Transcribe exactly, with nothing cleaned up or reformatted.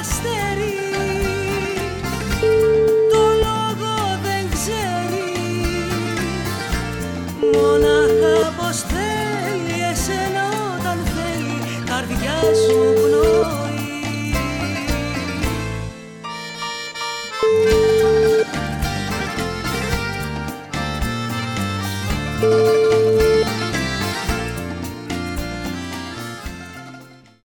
αστέρι, το λόγο δεν ξέρει, μονάχα πως θέλει εσένα όταν θέλει καρδιά σου πνοή.